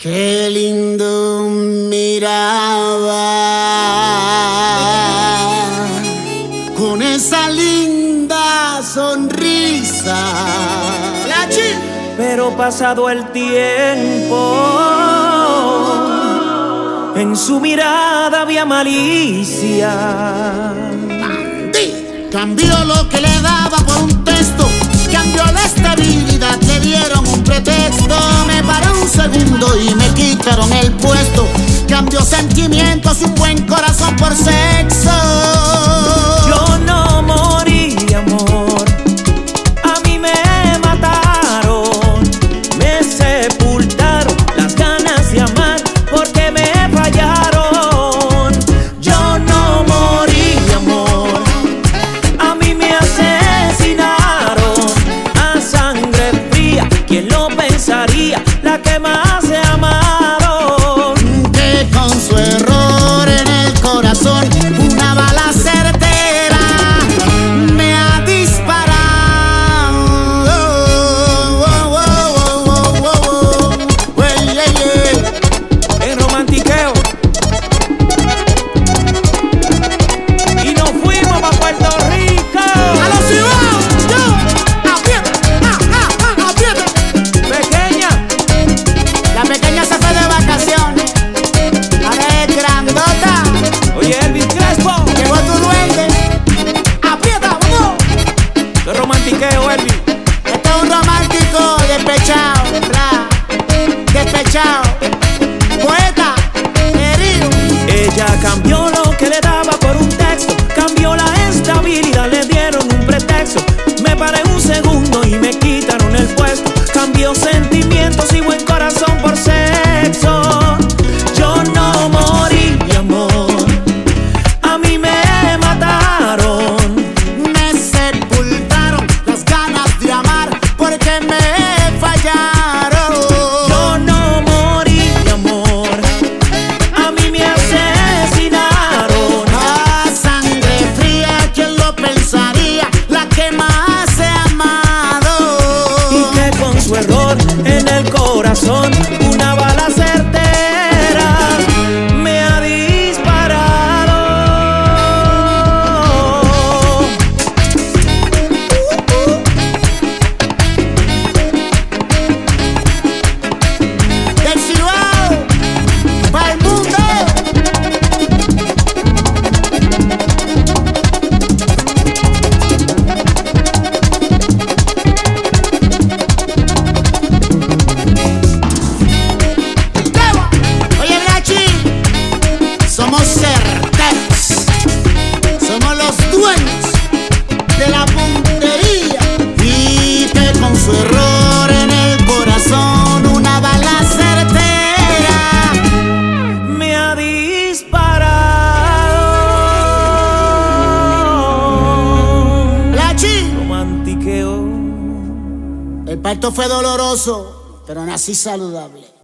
Qué lindo miraba con esa linda sonrisa. Pero pasado el tiempo, en su mirada había malicia. Cambió lo que le daba por un texto, cambió la estabilidad, le dieron un pretexto. Me paré un segundo y me quitaron el puesto. Cambió sentimientos y un buen corazón por sexo. Yo no morí, amor, a mí me mataron, me sepultaron las ganas de amar porque me fallaron. Yo no morí, amor, a mí me asesinaron a sangre fría. ¿Quién lo pensaría? La que más he amado, que con su error en el corazón una bala certera me ha disparado. En romantiqueo y nos fuimos pa' Puerto Rico. ¡A los ciudadanos! ¡Yo! ¡Aprieta! ¡Aprieta! Pequeña, La pequeña se fue de vacaciones. Ahora es grandota. oye, Elvis Crespo, Llegó tu duende. ¡Aprieta! ¡Vamos! de romantiqueo, Elvis. Este es un romántico despechado, ¿verdad? Despechado. Poeta, herido. Ella cambió lo que le daba por un texto, cambió la estabilidad, le dieron un pretexto. Me paré un segundo y me quitaron el puesto. Cambió sentimientos y buen corazón por sexo. Yo no morí, amor, a mí me mataron. Me sepultaron las ganas de amar porque me fallaron. Yo no morí, amor, a mí me asesinaron. A sangre fría, ¿quién lo pensaría? La que más he amado. Y que con su error en el corazón una bala certera me ha disparado. Del Cibao para el mundo. Oye, Brachi, somos certeros, somos los dueños de la puntería. Y que con su error en el corazón una bala certera Me ha disparado. Brachi. Romantiqueo. El parto fue doloroso, pero nací saludable.